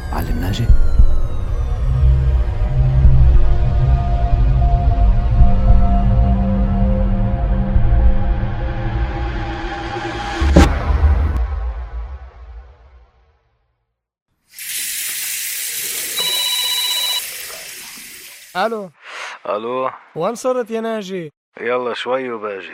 معلم ناجي. الو الو، وين صرت يا ناجي؟ يلا شوي وباجي.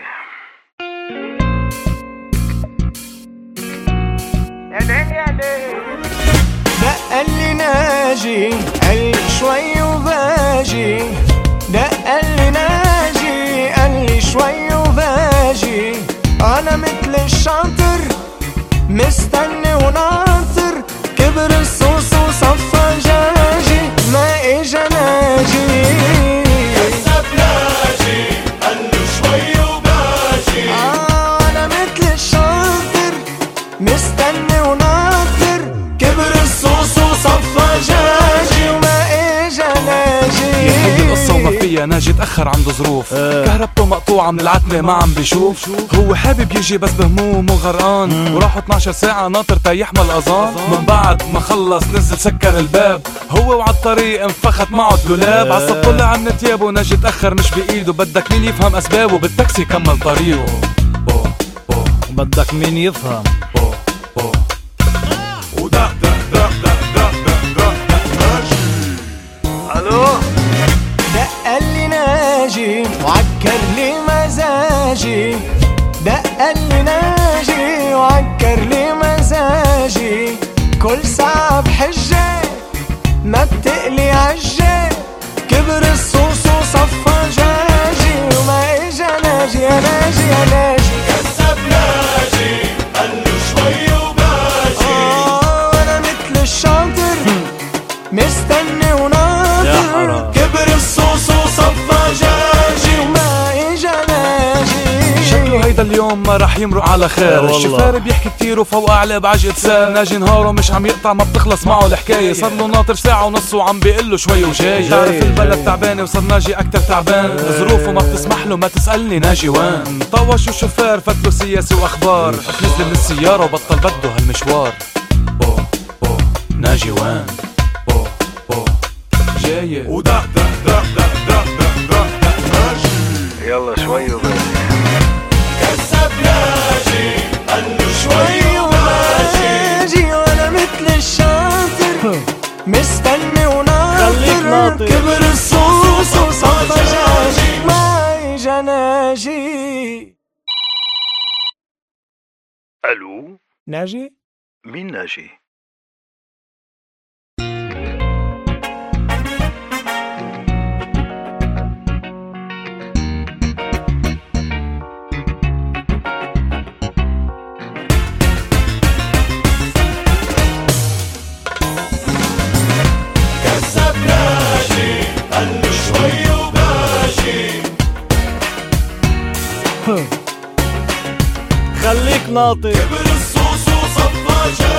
دق لي ناجي قال شوي وباجي، دق لي ناجي قال لي شوي وباجي. انا مثل الشاطر مستني وناطر، كبر الصوص وصفى جاجي ما اجا ناجي. كذب ناجي قال له شوي وباجي. انا مثل الشاطر مستني وناطر، كبر الصوص وصفى جاجي وما اجا ناجي. يحب القصة وما فيها ناجي تأخر عنده ظروف، كهربته مقطوعة من العتمة ما عم بيشوف. هو حابب يجي بس بهموم وغرقان، وراحوا 12 ساعة ناطر تيحمل الأذان. من بعد ما خلص نزل سكر الباب، هو وعالطريق انفخت معه الدولاب. عصب طلع من تيابه ناجي تأخر مش بإيده، بدك مين يفهم أسبابه بالتاكسي كمل طريقه. بدك مين يفهم؟ ودق دق دق دق دق دق دق دق ناجي. الو، دق لي ناجي وعكر لي مزاجي، دق لي ناجي وعكر لي مزاجي. كل ساعة بحجة ما بتقلي عجة، كبر الصوص وصفى جاجي وما اجا ناجي يا ناجي يا ناجي. كذب ناجي قال له شوي وباجي. انا مثل الشاطر مستني يا وناطر، حرام. كبر الصوص وصفى جاجي وما اجا ناجي. شكله هيدا اليوم ما رح يمرق على خير. والله. الشفار بيحكي كتير وفوق أعلى بعجقة سير. ناجي نهاره مش عم يقطع ما بتخلص معه الحكاية. صار له ناطر ساعة ونص وعم بيقله شوي وجاي. تعرف البلد تعبانة وصار ناجي أكتر تعبان، ظروفه ما بتسمح له ما تسألني ناجي وين. طوش الشفار فتله سياسي وأخبار، نزل من السيارة وبطل بده هالمشوار. بو بو ناجي وين؟ بو بو جاي. ودق دق دق دق دق دق دق دق ناجي. يلا شوي وباجي. كذب ناجي قال له شوي وباجي. وانا مثل الشاطر مستني خليك وناطر، ناطر. كبر الصوص وصفى جاجي ما اجا ناجي. الو، ناجي مين ناجي؟ كذب ناجي قال له شوي وباجي. خليك ناطر. كبر الصوص وصفى جاجي.